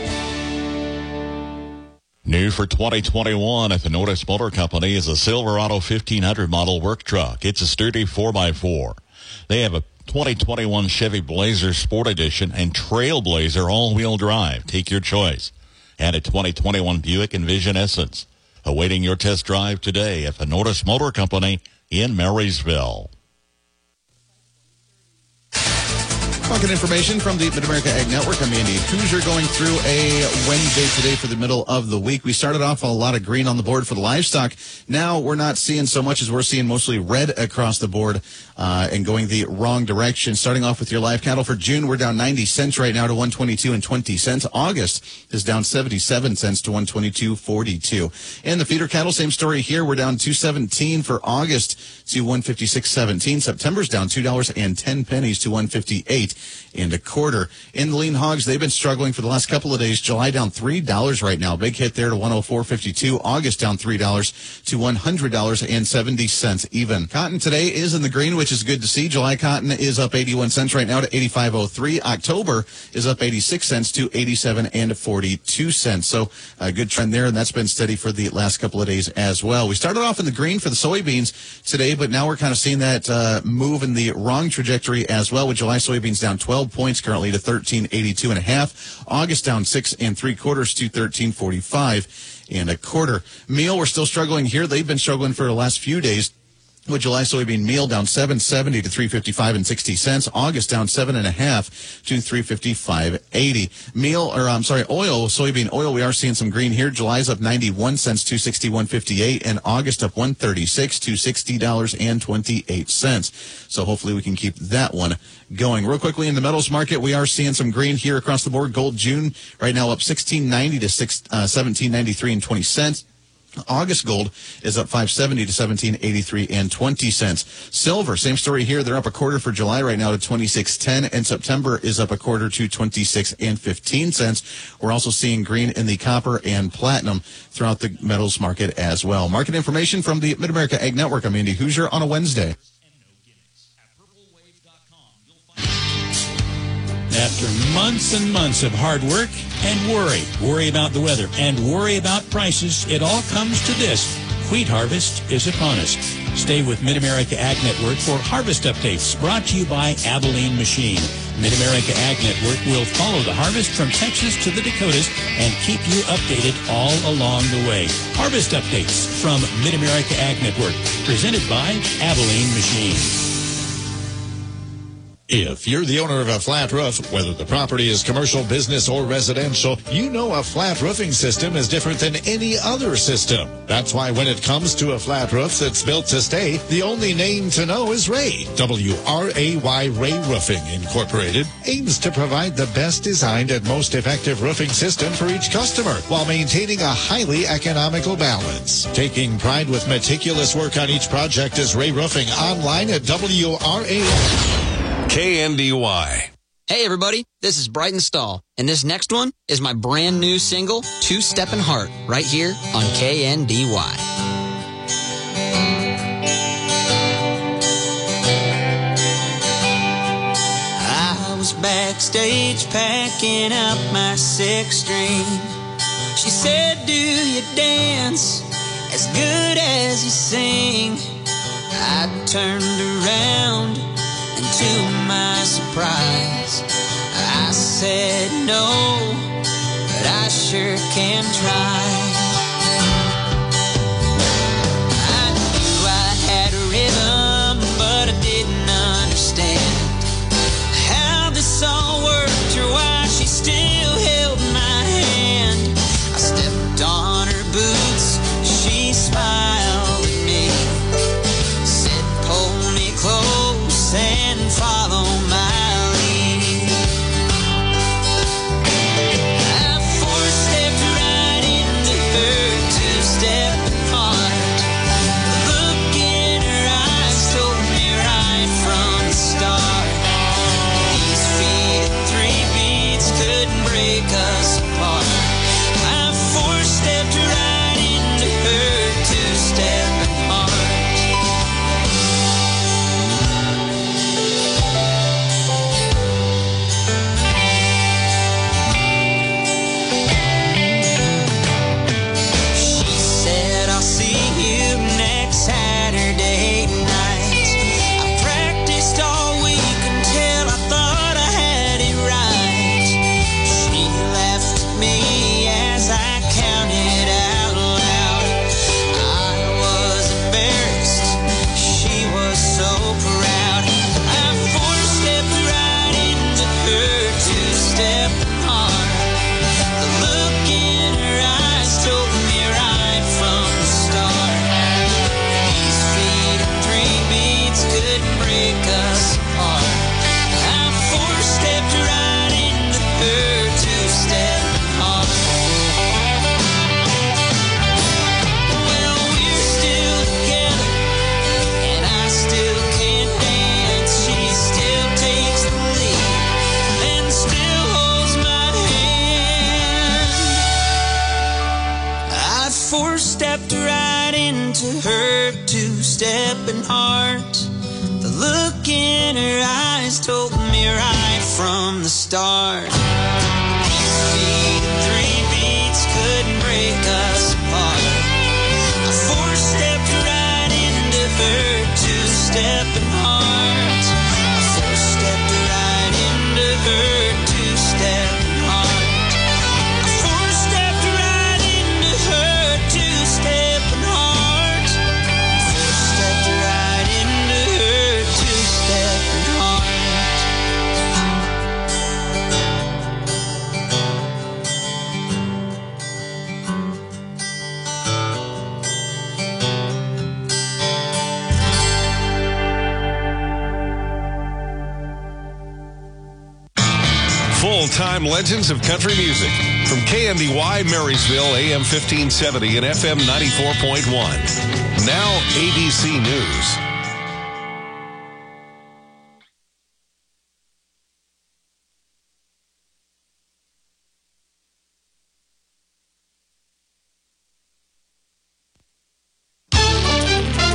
New for twenty twenty-one at the Norris Motor Company is a Silverado fifteen hundred model work truck. It's a sturdy four by four. They have a twenty twenty-one Chevy Blazer Sport Edition and Trailblazer all-wheel drive. Take your choice. And a twenty twenty-one Buick Envision Essence. Awaiting your test drive today at the Norris Motor Company in Marysville. Market information from the Mid-America Ag Network. I'm Andy Hoosier going through a Wednesday today for the middle of the week. We started off a lot of green on the board for the livestock. Now we're not seeing so much as we're seeing mostly red across the board uh, and going the wrong direction. Starting off with your live cattle for June, we're down ninety cents right now to one twenty-two and twenty cents. August is down seventy-seven cents to one twenty-two forty-two. And the feeder cattle, same story here. We're down two seventeen for August to one fifty-six seventeen. September's down two dollars and ten pennies to one fifty-eight and a quarter. In the lean hogs, they've been struggling for the last couple of days. July down three dollars right now. Big hit there to one oh four fifty-two. August down three dollars to one hundred dollars and seventy cents even. Cotton today is in the green, which is good to see. July cotton is up eighty-one cents right now to eighty-five oh three. October is up eighty-six cents to eighty-seven and forty-two cents. So a good trend there, and that's been steady for the last couple of days as well. We started off in the green for the soybeans today, but now we're kind of seeing that uh, move in the wrong trajectory as well, with July soybeans down twelve points currently to thirteen eighty-two and a half. August down six and three quarters to thirteen forty-five and a quarter. Meal, we're still struggling here. They've been struggling for the last few days, with July soybean meal down seven seventy to three fifty-five and sixty cents. August down seven and a half to three fifty-five eighty. Meal, or I'm sorry, oil, soybean oil, we are seeing some green here. July's up ninety-one cents to sixty-one fifty-eight, and August up one thirty-six to sixty dollars and twenty-eight cents. So hopefully we can keep that one going. Real quickly in the metals market, we are seeing some green here across the board. Gold June right now up sixteen ninety to six, uh, seventeen ninety-three and twenty cents. August gold is up five seventy to seventeen eighty-three and twenty cents. Silver, same story here. They're up a quarter for July right now to twenty-six ten, and September is up a quarter to twenty-six and fifteen cents. We're also seeing green in the copper and platinum throughout the metals market as well. Market information from the Mid-America Ag Network. I'm Andy Hoosier on a Wednesday. After months and months of hard work and worry, worry about the weather and worry about prices, it all comes to this. Wheat harvest is upon us. Stay with Mid-America Ag Network for harvest updates brought to you by Abilene Machine. Mid-America Ag Network will follow the harvest from Texas to the Dakotas and keep you updated all along the way. Harvest updates from Mid-America Ag Network, presented by Abilene Machine. If you're the owner of a flat roof, whether the property is commercial, business, or residential, you know a flat roofing system is different than any other system. That's why when it comes to a flat roof that's built to stay, the only name to know is Ray. W R A Y Ray Roofing Incorporated aims to provide the best designed and most effective roofing system for each customer while maintaining a highly economical balance. Taking pride with meticulous work on each project is Ray Roofing, online at W R A Y. K N D Y. Hey everybody, this is Brighton Stahl, and this next one is my brand new single, Two Steppin' Heart, right here on K N D Y. I was backstage packing up my six string. She said, do you dance as good as you sing? I turned around, and to my surprise, I said no, but I sure can try. I knew I had a rhythm, but I didn't understand how this all worked or why she still held my hand. I stepped on her boots, she smiled at me, said pull me close and follow my lead. I four-stepped right into two-stepping heart. The look in her eyes told me right from the start. Beat and three beats couldn't break us apart. I four-stepped right into her two-stepping heart. I four-stepped right into her two-stepping heart. I four-stepped right into her two-stepping heart. Four-stepped right into her two-stepping heart. Full-time legends of country music. From K N D Y Marysville, A M fifteen seventy and F M ninety-four point one. Now A B C News.